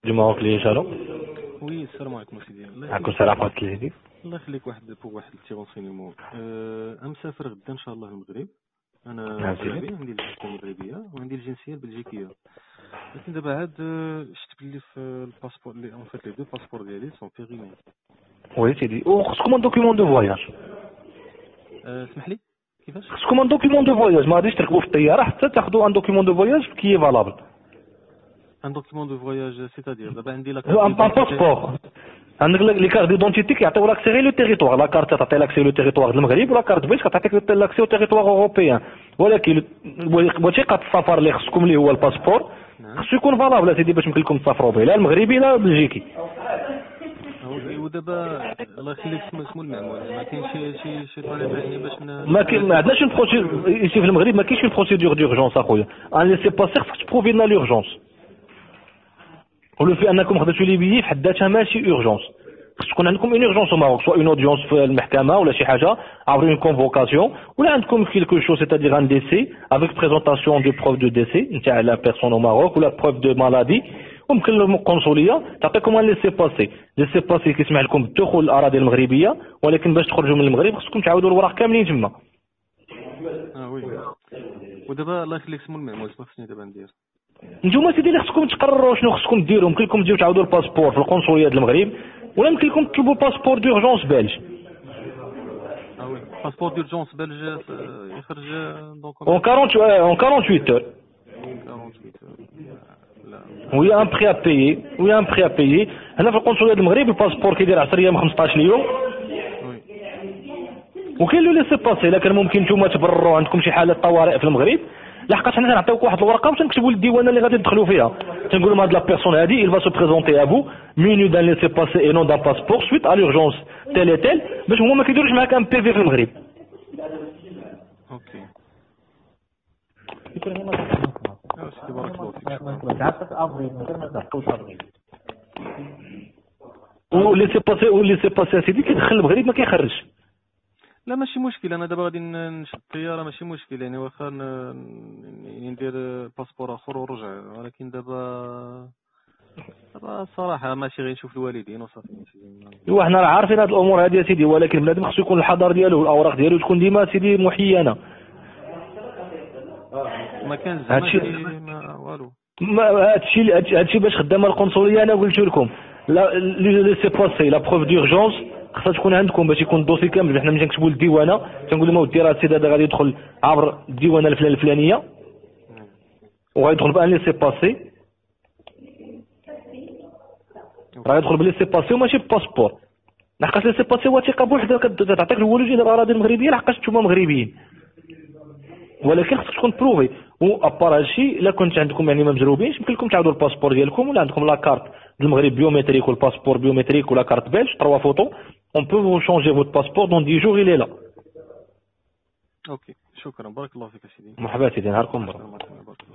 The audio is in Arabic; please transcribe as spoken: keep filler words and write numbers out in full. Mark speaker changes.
Speaker 1: du Maroc اللي جالو.
Speaker 2: وي السلام عليكم سيدي.
Speaker 1: عليكم السلام ورحمة الله وبركاته.
Speaker 2: الله يخليك، واحد بوغ واحد التي رونسينيمون. أه مسافر غدا ان شاء الله المغرب. انا مغربي، عندي الجنسيه المغربيه وعندي الجنسيه البلجيكيه، لكن دابا عاد شفت بلي في الباسبور اللي اون فيت لي دو باسبور ديالي سون بيريمي.
Speaker 1: وي سيدي، وخصكم ان دوكيمون دو فواياج.
Speaker 2: اسمح لي كيفاش؟
Speaker 1: خصكم ان دوكيمون دو فواياج، ما غاديش تركبوا في الطياره حتى تاخذوا ان دوكيمون دو فواياج كي فالابل.
Speaker 2: ان دوكيمون دو فواياج سيتادير دابا عندي لا
Speaker 1: ان باسبور، عندك لي كارت ديدونتيتي كيعطيو لاكسي غير لو تيريتوار، لا كارت تعطي لاكسي لو تيريتوار المغرب ولا كارت بلج كتعطيك لاكسي لو تيريتوار اوروبيان، ولكن الوثيقه السفر اللي خصكم اللي هو الباسبور خصو يكون فالابل سيدي باش يمكن لكم تسافروا به، لا المغربي لا البلجيكي.
Speaker 2: ودابا الله يخليك اسمو المعمول، ما كاينش شي شي شي طريقه يعني باش
Speaker 1: ما كاين ما عندناش اون بروسيدور ايسي في المغرب، ما كاينش اون بروسيدور دورجونس اخويا، ان لي سي باسير خصك تبروفي لنا لورجونس، ولو في انكم خديتوا لي بيي في حد ذاتها ماشي اورجونس، خص تكون عندكم اون اورجونس ماروك، سواء اون اودينس في المحكمه ولا شي حاجه عبر اون كونفوكاسيون، ولا عندكم كيلكو شو سيتادير ان ديسي افيك بريزونطاسيون دو بروف دو ديسي نتاع لا بيرسون او ماروك ولا بروف دو مالادي، وممكن القنصليه تعطيكم ان ليسي باسي، ليسي باسي كيسمح لكم الدخول الاراضي المغربيه، ولكن باش تخرجوا من المغرب خصكم تعاودوا الوراق كاملين تما.
Speaker 2: اه وي. ودابا الله يخليك اسمو المعمول، شنو خصني دابا ندير؟
Speaker 1: نتوما سيدي اللي خصكم تقرروا شنو خصكم ديروا، يمكن لكم تجيو تعاودوا الباسبور في القنصليه ديال المغرب، ولا يمكن لكم تطلبوا باسبور دورجونس بلج.
Speaker 2: اه وي، باسبور دورجونس بلج يخرج دونك
Speaker 1: اون أربعة اون ثمانية وأربعين لا وي ان بري ا بايي، وي ان بري ا بايي. هنا في القنصليه ديال المغرب الباسبور كيدير عشرة ايام خمسطاش يوم، وكاين لو ليسي باسي الا كان ممكن نتوما تبرروا عندكم شي حاله طوارئ في المغرب، لحقاش حنا نعطيوك واحد الورقه باش نكتبوا للديوانه اللي غادي تدخلوا فيها، تنقولوا لهم هاد لا بيرسون هادي il va se présenter à vous muni d'un laissez passer et non d'un passeport suite à l'urgence tel et tel، باش هما ما كيديروش معاك ان بي في في المغرب.
Speaker 2: اوكي سيدي بارك الله فيك.
Speaker 1: و ليسي باسي و ليسي باسي سيدي كيدخل المغرب ما كيخرجش.
Speaker 2: لا ماشي مشكل، انا دابا غادي نشد الطياره ماشي مشكل، يعني واخا يعني ندير باسبور اخر ورجع، ولكن دابا دابا الصراحه ماشي غير نشوف الوالدين وصافي.
Speaker 1: ايوا حنا راه عارفين هاد الامور هادي سيدي، ولكن بنادم خصو يكون الحضر ديالو والاوراق ديالو تكون ديما سيدي محينه.
Speaker 2: ما كان هادشي ما والو،
Speaker 1: هادشي هادشي باش خدامه القنصليه انا قلت لكم لا لي سي باسي لا بروف دورجونس خاصها تكون عندكم باش يكون الدوسي كامل، حنا ملي نكتبوا للديوانه تنقول لهم ودي راه السيد هذا غادي يدخل عبر الديوانه الفلانيه الفلانيه وغيدخل بان لي سي باسي، راه يدخل بلي سي باسي وماشي باسبور، لحقاش لي سي باسي وثيقه بوحدها كتعطيك الولوج ديال الاراضي المغربيه لحقاش نتوما مغربيين، ولكن خصك تكون بروفي. و ابار هادشي الا كنت عندكم يعني ما مجروبينش يمكن لكم تعاودوا الباسبور ديالكم، ولا عندكم لا كارت المغرب بيومتريك والباسبور بيومتريك ولا كارت بلج trois photos on peut vous changer votre passeport dans dix jours il est là.
Speaker 2: اوكي شكرا بارك الله فيك سيدي.
Speaker 1: مرحبا سيدي، نهاركم مبروك.